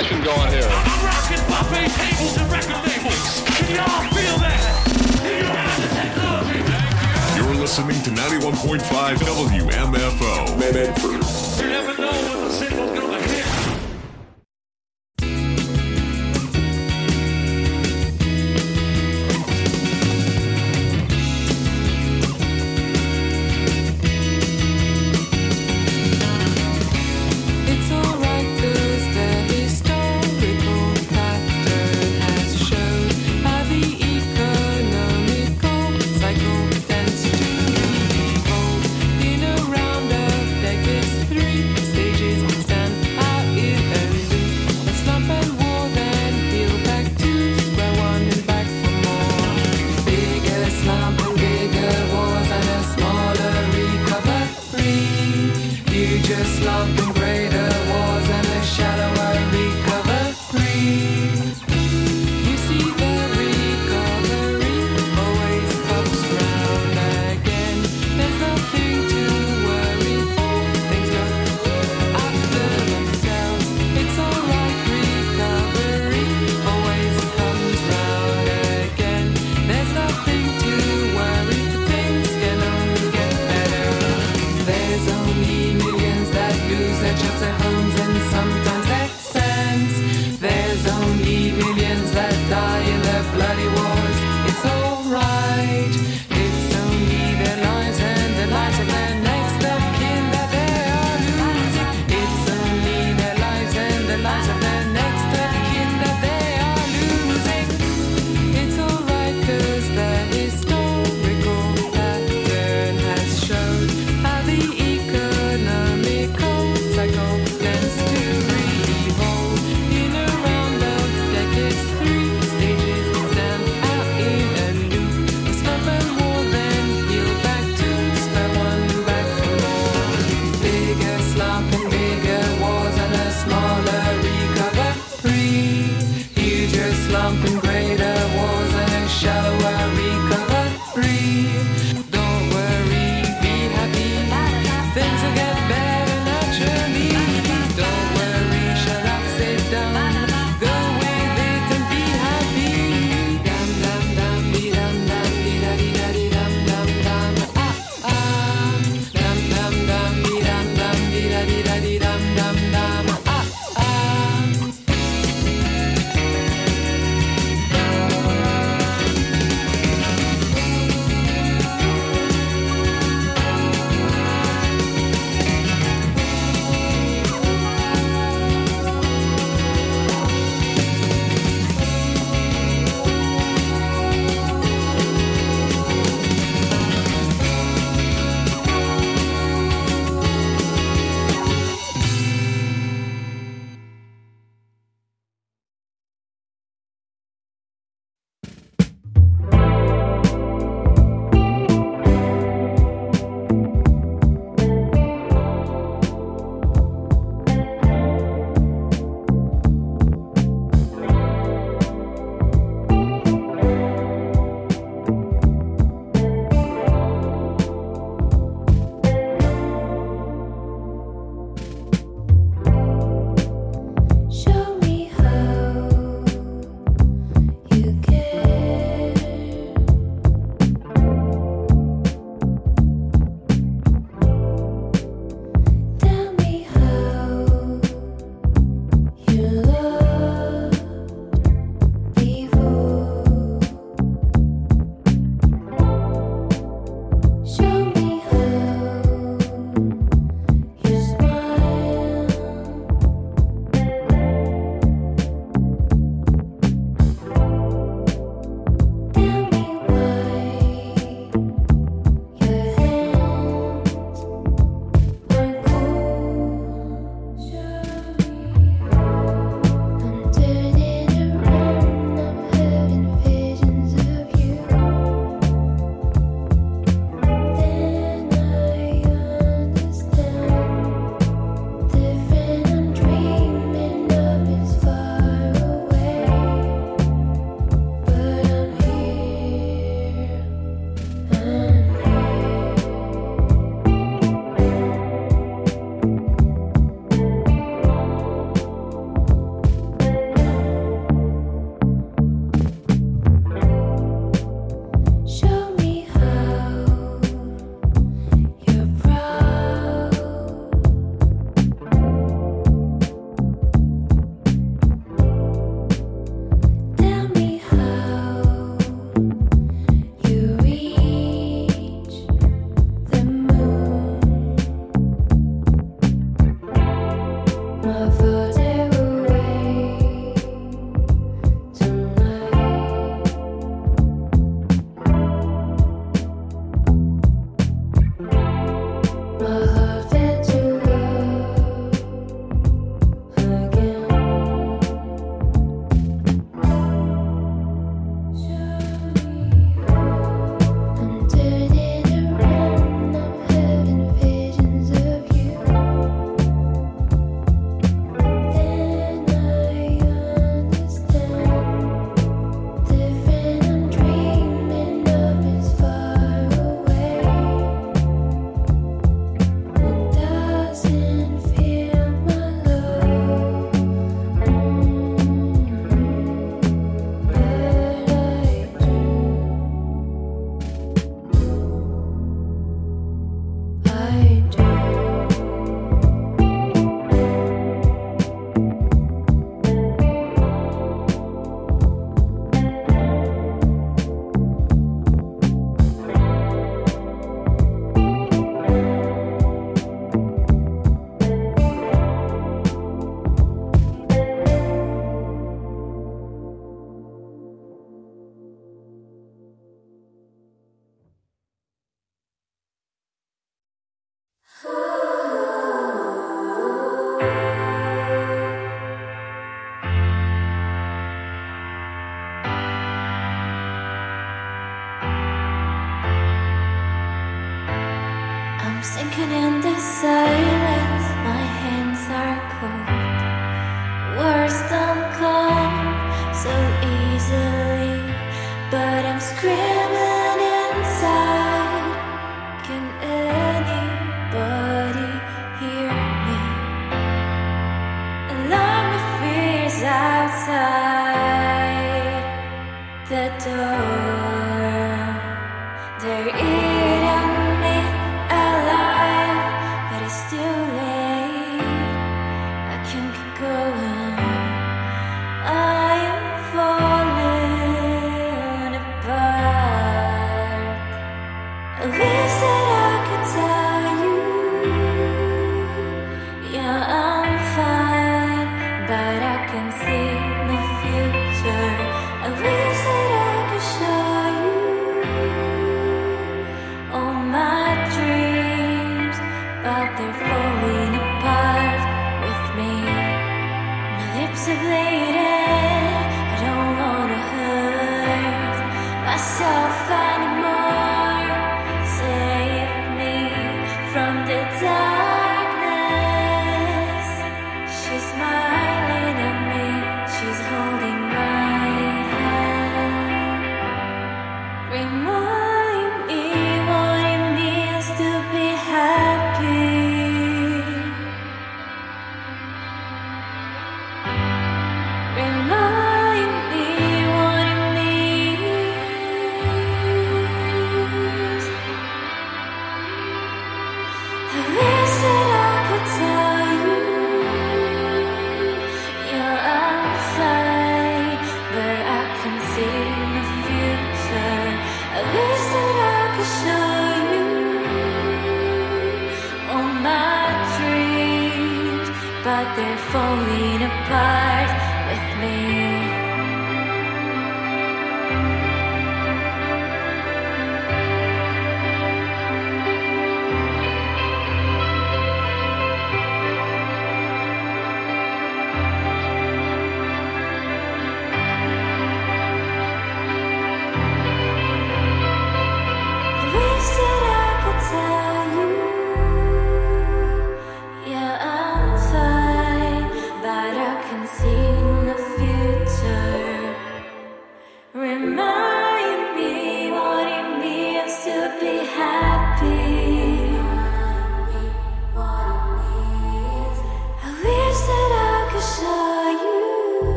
discussion going here. I'm rocking buffet tables and record labels. Can y'all feel that? Do you have the technology? You're listening to 91.5 WMFO. Medford. You never know when the single's gonna hit. There's only millions that lose their jobs, their homes,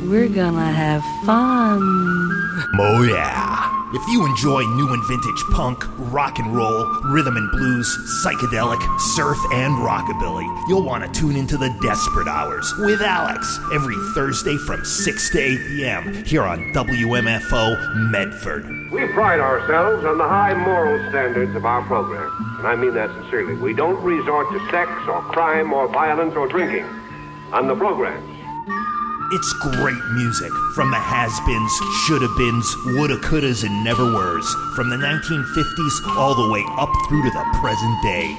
we're gonna have fun. Oh yeah. If you enjoy new and vintage punk, rock and roll, rhythm and blues, psychedelic, surf, and rockabilly, you'll want to tune into the Desperate Hours with Alex every Thursday from 6 to 8 p.m. here on WMFO Medford. We pride ourselves on the high moral standards of our program, and I mean that sincerely. We don't resort to sex or crime or violence or drinking on the programs. It's great music from the has-beens, shoulda-beens, woulda-couldas, and never-weres, from the 1950s all the way up through to the present day.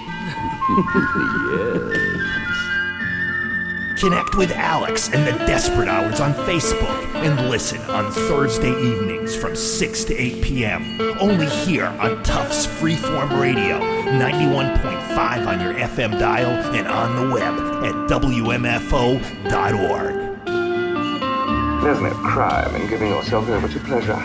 Yes. Connect with Alex and the Desperate Hours on Facebook and listen on Thursday evenings from 6 to 8 p.m. Only here on Tufts Freeform Radio, 91.5 on your FM dial and on the web at WMFO.org. There's no crime in giving yourself over to pleasure.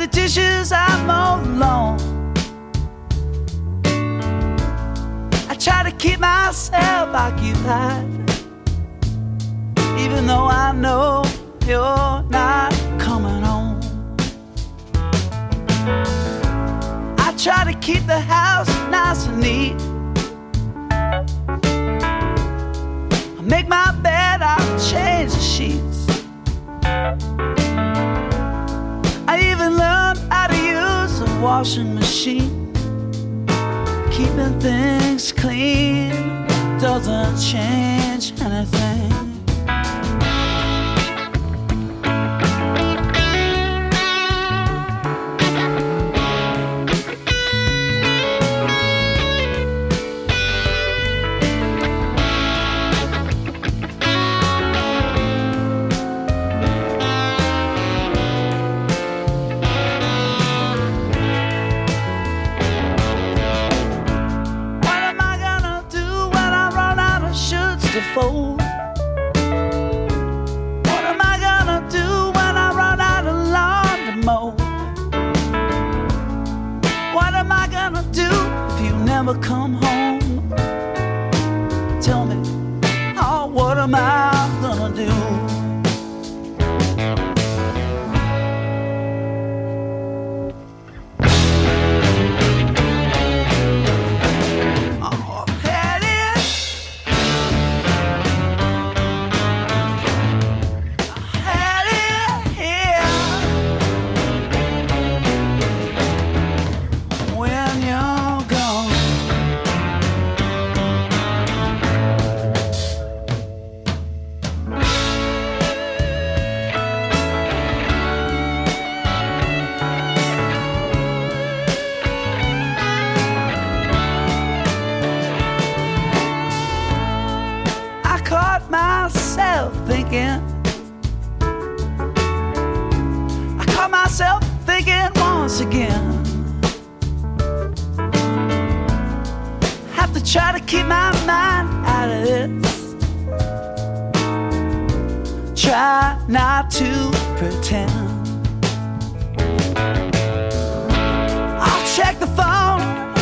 the dishes, I mow the lawn. I try to keep myself occupied, even though I know you're not coming home. I try to keep the house nice and neat. I make my bed, I change the sheets. I even learned how to use a washing machine. Keeping things clean doesn't change anything. Fold. What am I gonna do when I run out of lawn to mow? What am I gonna do if you never come home? Tell me, oh, what am I gonna do? I caught myself thinking once again. Have to try to keep my mind out of this. Try not to pretend. I'll check the phone.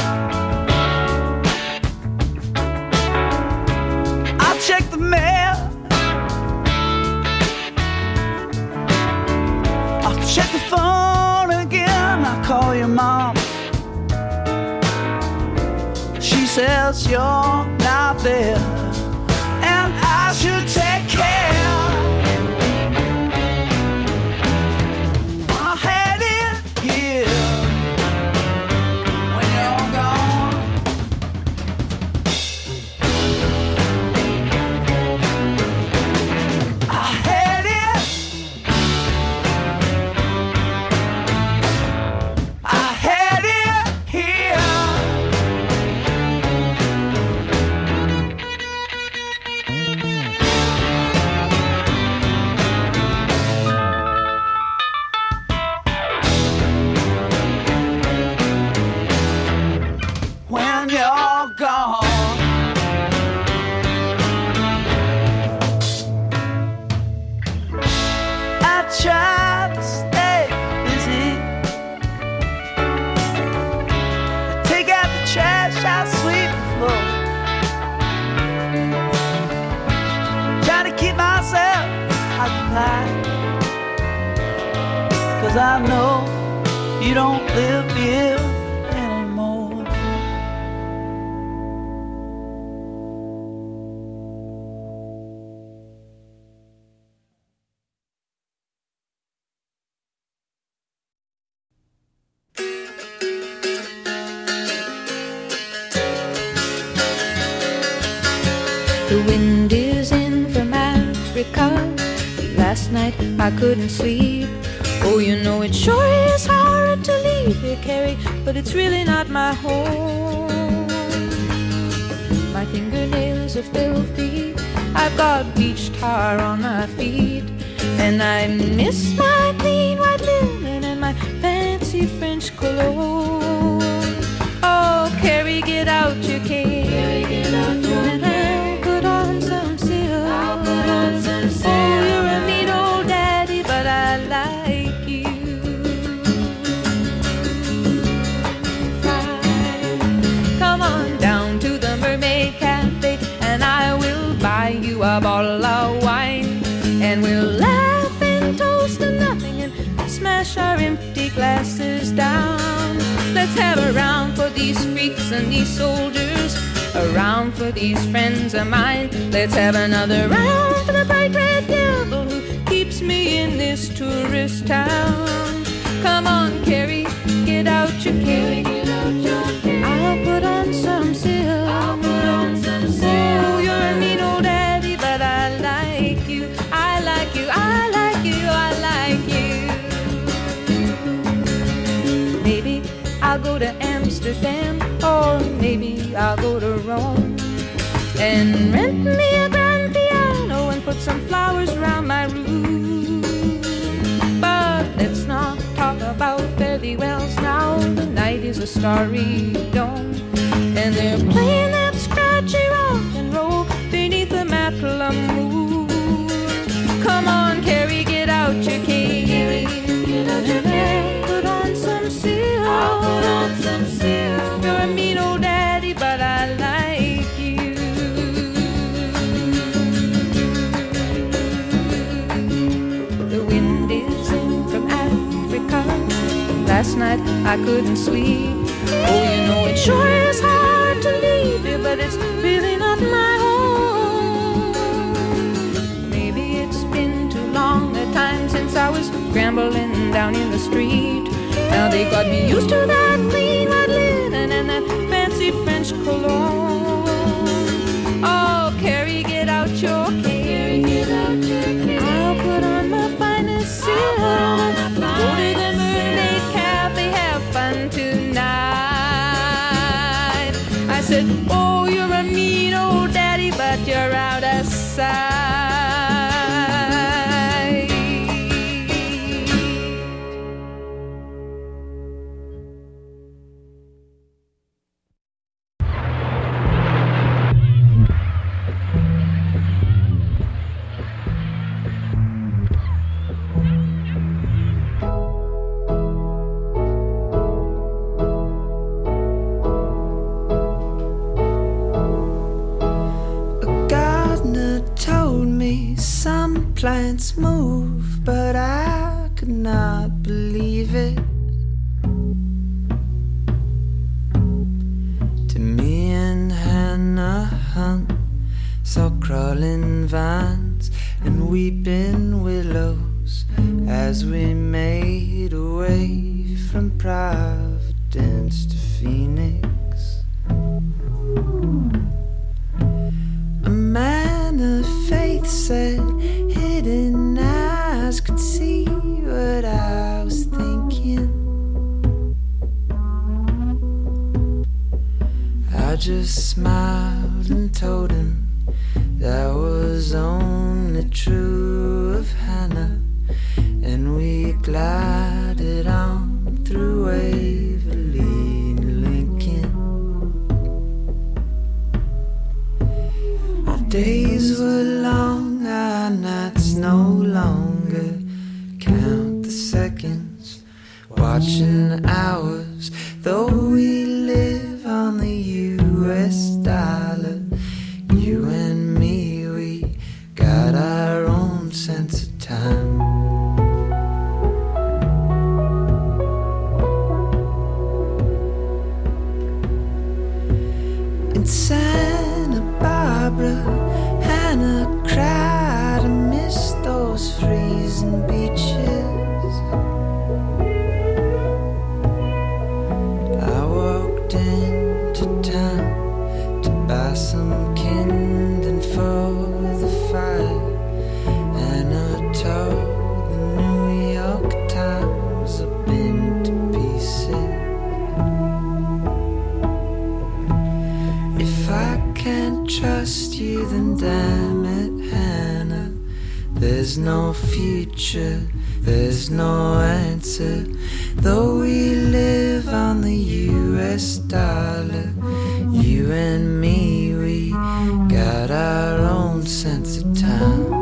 I'll check the mail. Check the phone again. I call your mom. She says you're not there, and I should take care. I had it here when you're gone. I had it. Cause I know you don't live here anymore. The wind is in from Africa. Last night I couldn't sleep. Oh, you know it sure is hard to leave here, Carrie, but it's really not my home. My fingernails are filthy, I've got beach tar on my feet, and I miss my clean white linen and my fancy French cologne. Oh, Carrie, get out your cane, and I'll put on some silk. Oh, you're a neat old daddy, but I like you. these soldiers, a round for these friends of mine. Let's have another round for the bright red devil who keeps me in this tourist town. Come on, Carrie, get out your Carrie. I'll put on some silk. Oh, you're a mean old daddy, but I like you. I like you, I like you, I like you. Maybe I'll go to Amsterdam, or maybe I'll go to Rome and rent me a grand piano and put some flowers around my room. But let's not talk about fare-thee wells now. The night is a starry dome, and they're playing that scratchy rock and roll beneath the Matlam moon. Come on, Carrie, get out your cane. Put on some silk. I'll put on some silk. You're a mean old daddy, but I like you. The wind is in from Africa. Last night I couldn't sleep. Oh, you know it sure is hard to leave you, but it's really not my home. Maybe it's been too long a time since I was scrambling down in the street. Now they got me used to that clean white linen and that fancy French cologne. Oh, Carrie, get out your cane. I'll put on my finest silk. Go to the Mermaid Cafe, have fun tonight. I said, oh, you're a mean old daddy, but you're out of sight. Plants move, but I could not believe it. To me and Hannah Hunt saw crawling vines and weeping willows as we made our way from Providence to Phoenix. A man of faith said hidden eyes could see what I was thinking. I just smiled and told him that was only true of Hannah, and we glided on through Waverly and Lincoln. Our days were long, our nights no longer. Count the seconds, watching the hours, though we live on the US dollar. You and me, we got our own sense of time. In Santa Barbara, Hannah cried, I miss those freezing beaches. I walked into town to buy some kindling for the fire, and I told the New York Times I've been to pieces. If I can't trust you, then damn it, Hannah, there's no future, there's no answer. Though we live on the US dollar, you and me, we got our own sense of time.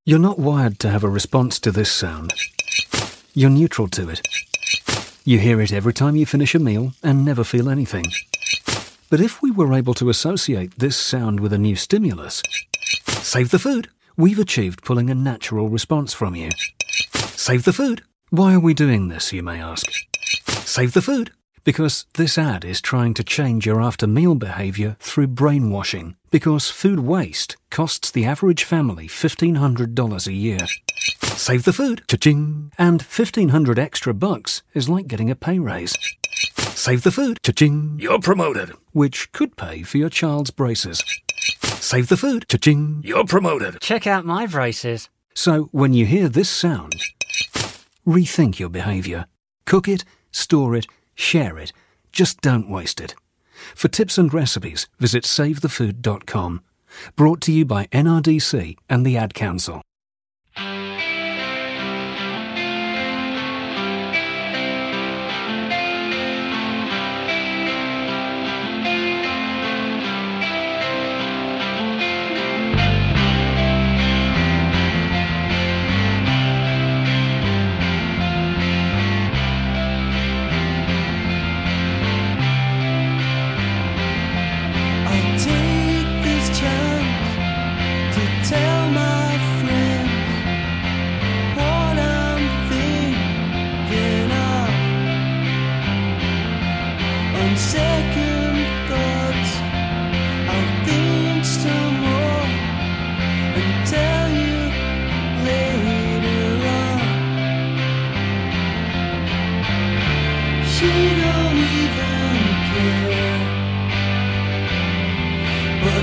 You're not wired to have a response to this sound. You're neutral to it. You hear it every time you finish a meal and never feel anything. But if we were able to associate this sound with a new stimulus, save the food, we've achieved pulling a natural response from you. Save the food. Why are we doing this, you may ask? Save the food. Because this ad is trying to change your after-meal behaviour through brainwashing. Because food waste costs the average family $1,500 a year. Save the food. Cha-ching. And $1,500 extra bucks is like getting a pay raise. Save the food. Cha-ching. You're promoted. Which could pay for your child's braces. Save the food. Cha-ching. You're promoted. Check out my braces. So when you hear this sound, rethink your behaviour. Cook it, store it, share it. Just don't waste it. For tips and recipes, visit SaveTheFood.com. Brought to you by NRDC and the Ad Council. Tell my friends what I'm thinking of. On second thoughts, I'll think some more and tell you later on. She don't even care, but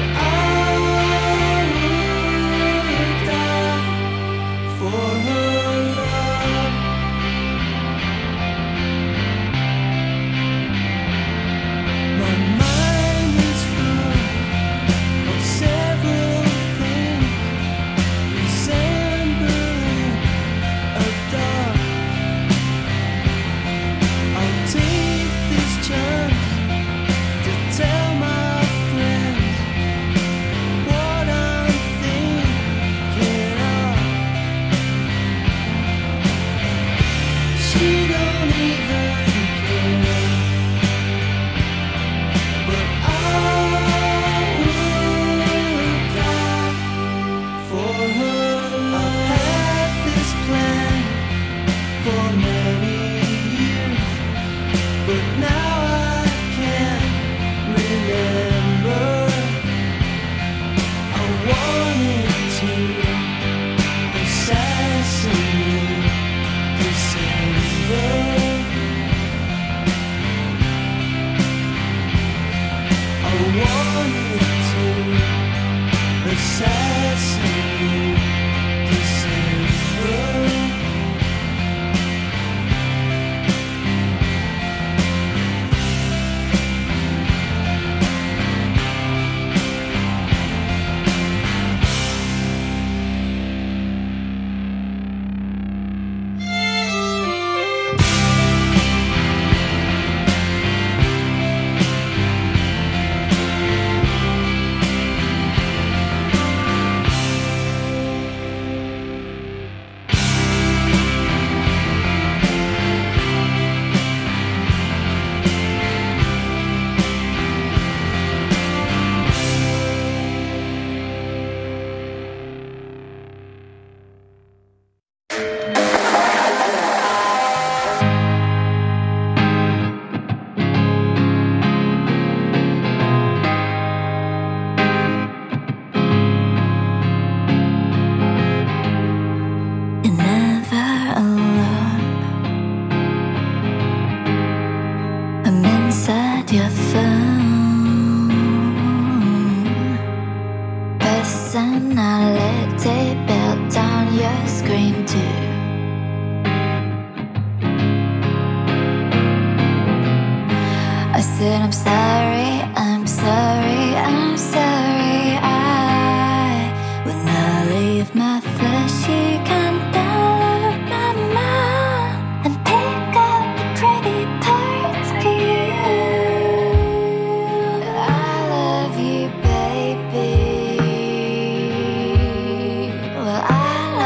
Well, I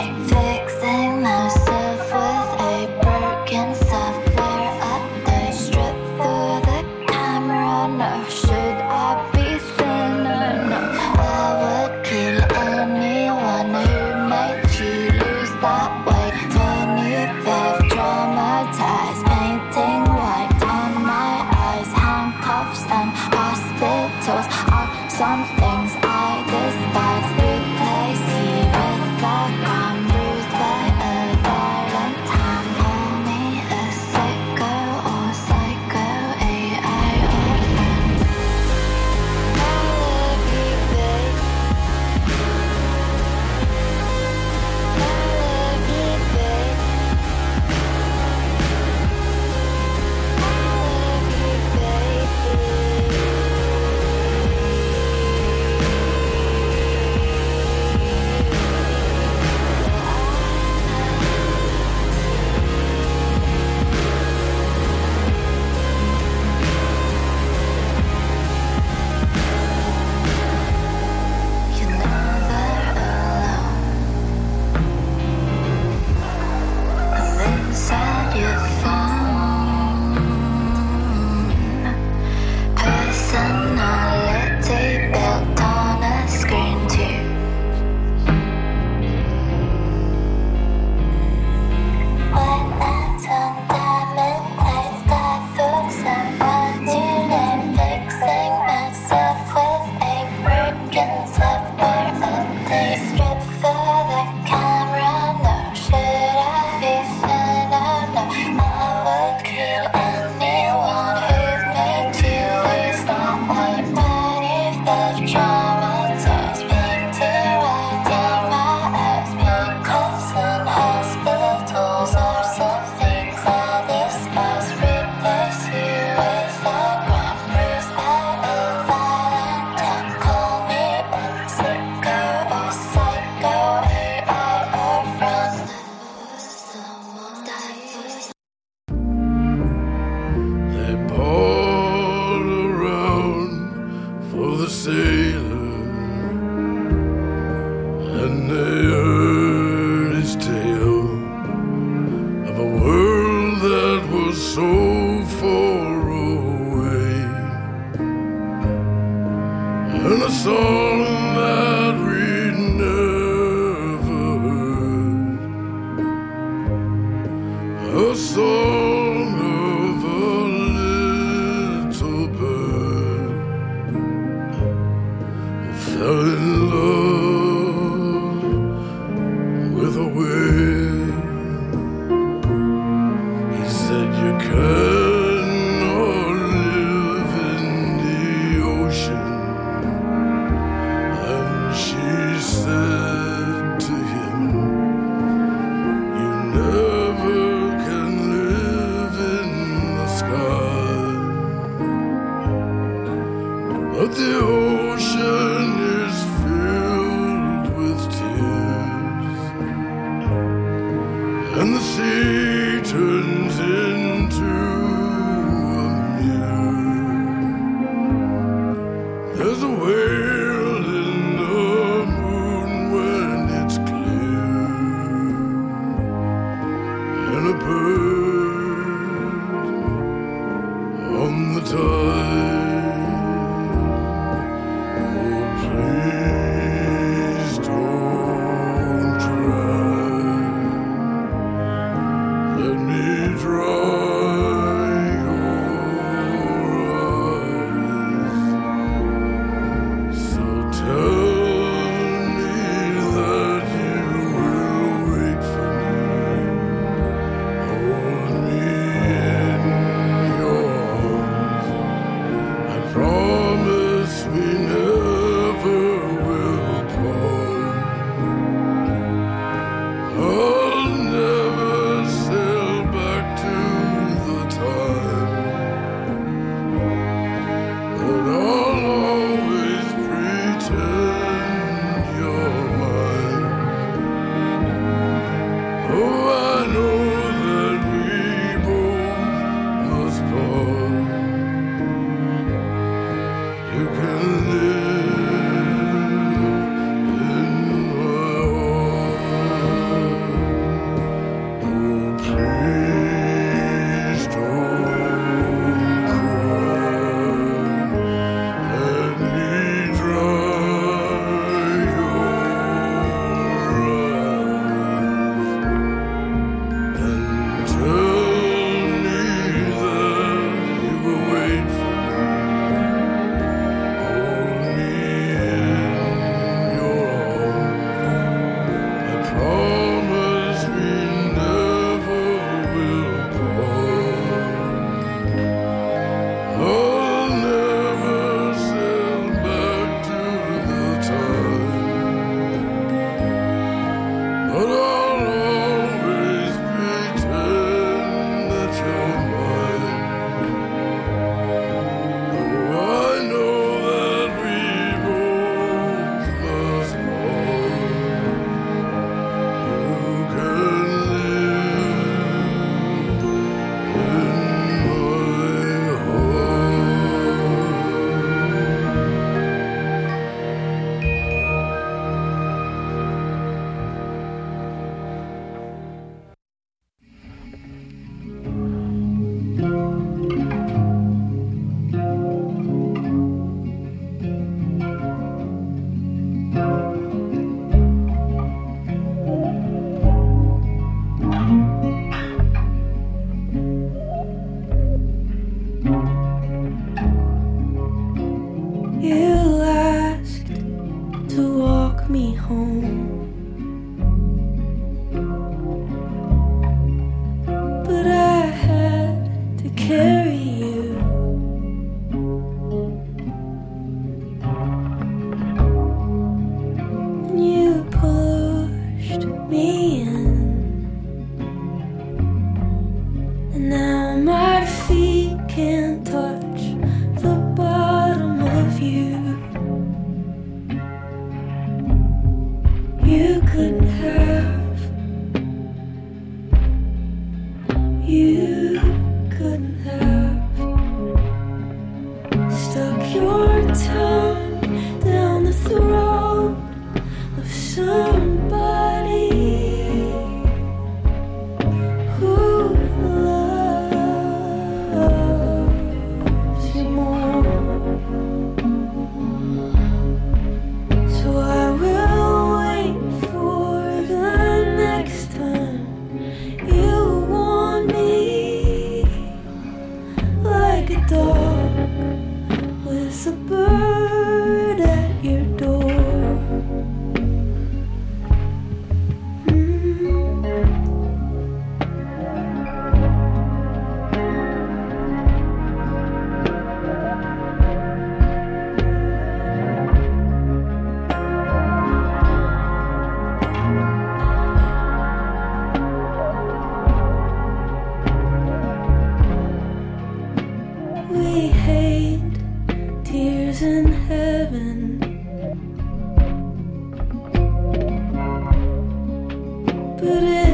fixing myself with a broken software update. Strip through the camera, no. Should I be thinner? No. I would kill anyone who made you lose that weight. 25 traumatized, painting white on my eyes. Handcuffs and hospitals are some things I despise. Replace you with a gun, bruised by a violent hand. Call me a sicko or psycho, AI or friend. I love you, babe. I love you, babe. I love you, baby. You're never alone. And inside your phone, personality built on a screen too. When it's on diamond plates, got thoughts about you. I'm fixing myself with a broken software update. Strip through the camera, no. Should I be thinner? No. I would kill anyone who's made you lose that weight. 25 traumatized, painted right in my eyes. Handcuffs and hospitals are some things I despise. Replace you with a gun, bruised by a violent hand. Call me a sicko or psycho, AI or friend. They poured around for the sailor, and they heard his tale of a world that was so far away, and a song that we'd never heard, a song of a little bird who fell in love with a whale. He said you cannot live in the ocean, and she said to him, you never can live in the sky. But the ocean is filled with tears, and the sea turns into a mirror. There's a whale in the moon when it's clear, and a bird on the tide. Oh, please don't try. Let me dry your eyes. So tell me that you will wait for me. Oh,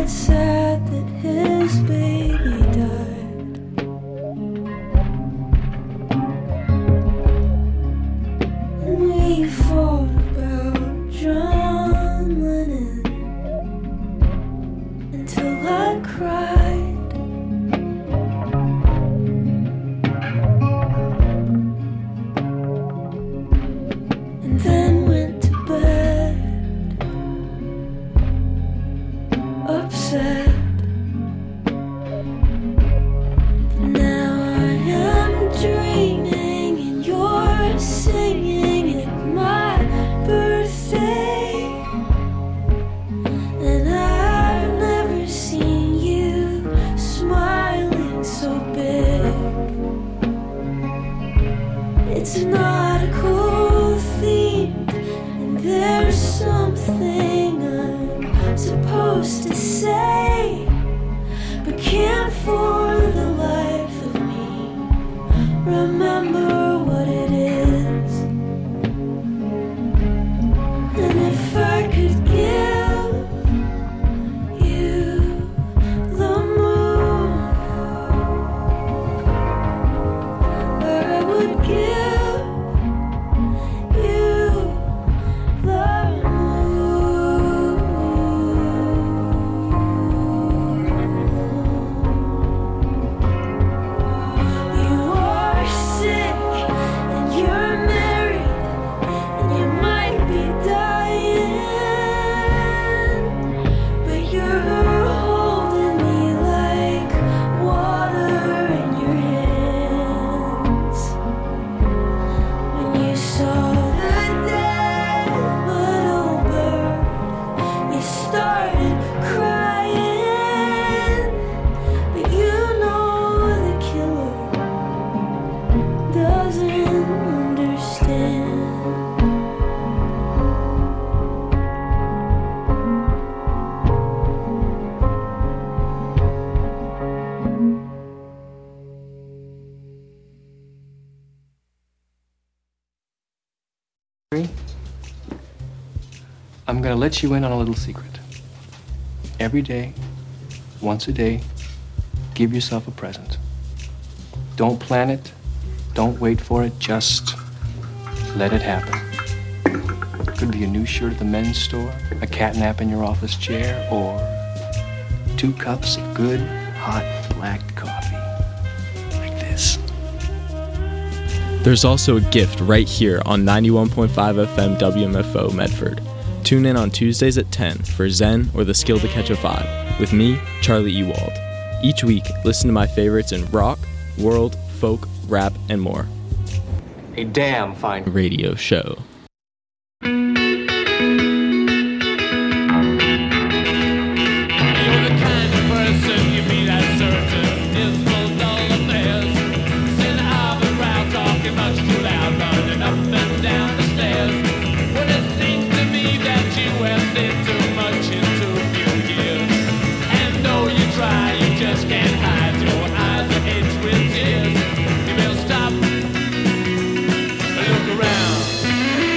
it's sad that his baby died. We fought about John Lennon until I cried. And then went to bed upset. Now I am dreaming and you're singing at my birthday. And I've never seen you smiling so big. It's not a cool theme, and there's something I'm supposed to say, but can't for the life of me remember what it is. And if I could give you the moon, I would give you the You are sick and you're married and you might be dying, but you're holding me like water in your hands. When you saw the dead little bird, you started crying, but you know the killer doesn't understand. I'm gonna let you in on a little secret. Every day, once a day, give yourself a present. Don't plan it, don't wait for it, just let it happen. Could be a new shirt at the men's store, a cat nap in your office chair, or 2 cups of good, hot, black coffee. Like this. There's also a gift right here on 91.5 FM WMFO Medford. Tune in on Tuesdays at 10 for Zen or the Skill to Catch a Vibe with me, Charlie Ewald. Each week, listen to my favorites in rock, world, folk, rap, and more. A damn fine radio show. Look around.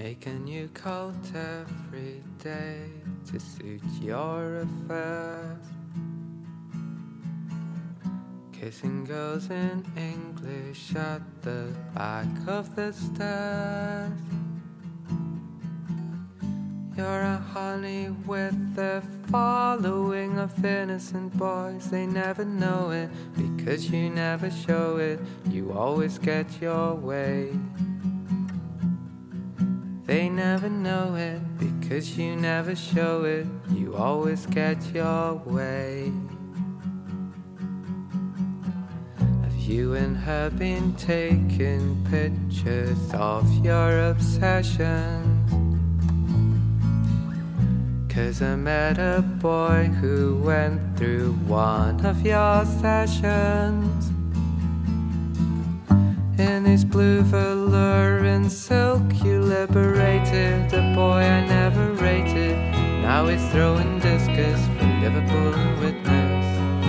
Make a new coat every day to suit your affairs. Kissing girls in English at the back of the stairs. You're a honey with a following of innocent boys. They never know it because you never show it. You always get your way. They never know it because you never show it. You always get your way. Have you and her been taking pictures of your obsessions? 'Cause I met a boy who went through one of your sessions. In his blue velour and silk you liberated a boy I never rated. Now he's throwing discus for Liverpool and witness.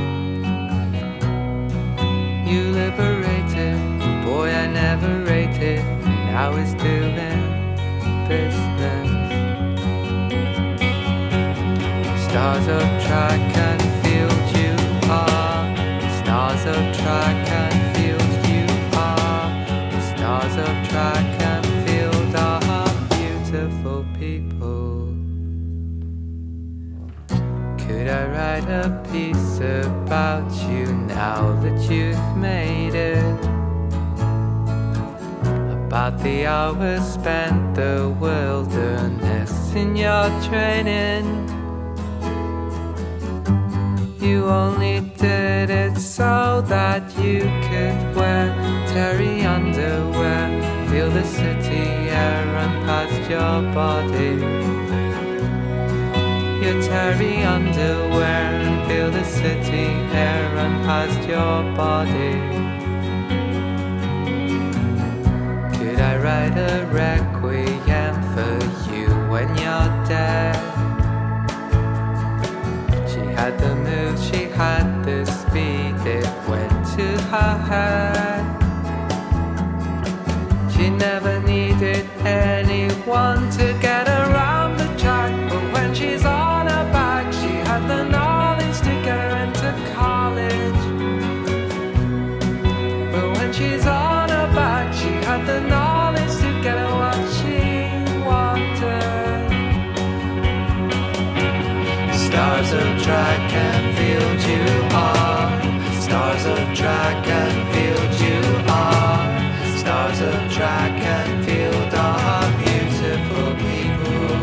You liberated a boy I never rated, and now he's doing business. Stars of track and field you are. Stars of track and field you are. Stars of track and field are beautiful people. Could I write a piece about you now that you've made it? About the hours spent the wilderness in your training. You only did it so that you could wear terry underwear, feel the city air run past your body. Your terry underwear and feel the city air run past your body. Could I write a requiem for you when you're dead? Had the move, she had the speed, it went to her head. She never needed anyone to get around the track, but when she's on her back, she had the knowledge to get her into college. But when she's on her back, she had the knowledge to get her what she wanted. Stars of track and field you are. Stars of track and field you are. Stars of track and field are beautiful people.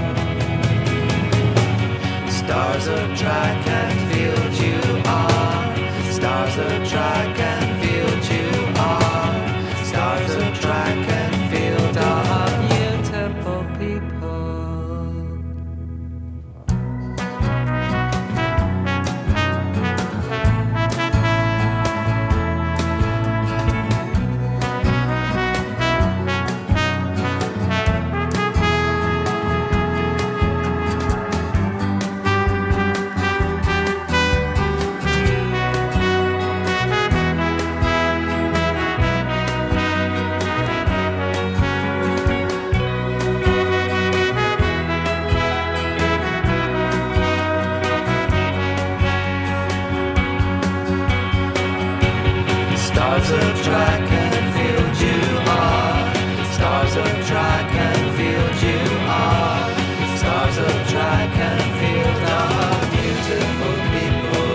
Stars of track and field you are. Stars of track and field you are. Stars of track and field are beautiful people. Stars of track and field you are. Stars of track and field you are. Stars of track and field are beautiful people.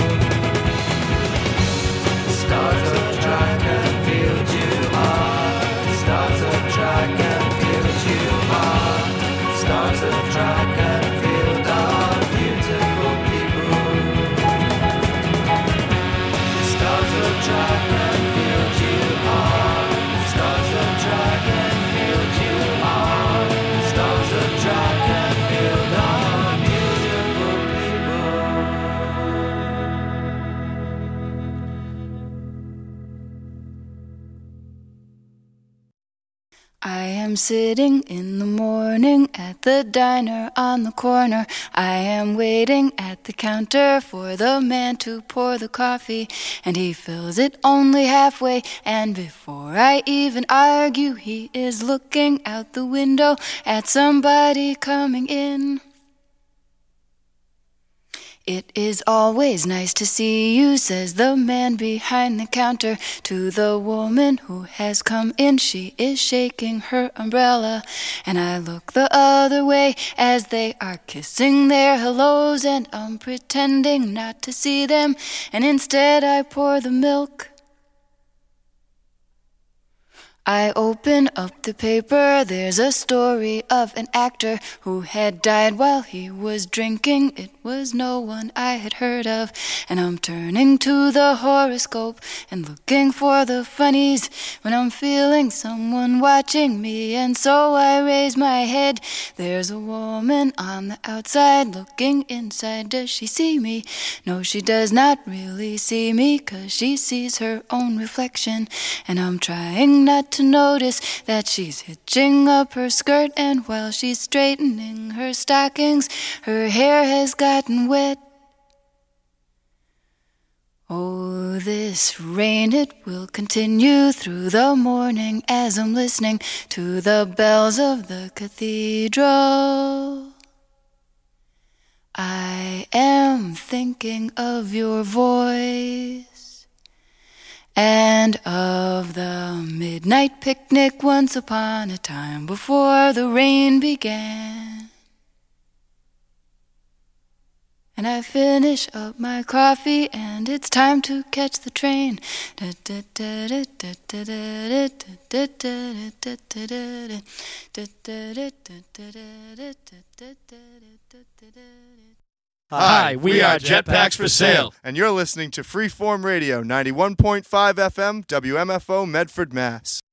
Stars of track and field you are. Stars of track and field you are. Stars of track and field are beautiful people. Stars of track and field you I am sitting in the morning at the diner on the corner. I am waiting at the counter for the man to pour the coffee, and he fills it only halfway, and before I even argue, he is looking out the window at somebody coming in. It is always nice to see you, says the man behind the counter to the woman who has come in. She is shaking her umbrella, and I look the other way as they are kissing their hellos, and I'm pretending not to see them, and instead I pour the milk. I open up the paper, there's a story of an actor who had died while he was drinking. It was no one I had heard of, and I'm turning to the horoscope and looking for the funnies when I'm feeling someone watching me, and so I raise my head. There's a woman on the outside looking inside. Does she see me? No, she does not really see me, 'cause she sees her own reflection, and I'm trying not to notice that she's hitching up her skirt, and while she's straightening her stockings, her hair has gotten wet. Oh, this rain, it will continue through the morning as I'm listening to the bells of the cathedral. I am thinking of your voice and of the midnight picnic once upon a time before the rain began. And I finish up my coffee and it's time to catch the train. Hi, we are Jetpacks for Sale, and you're listening to Freeform Radio 91.5 FM, WMFO, Medford, Mass.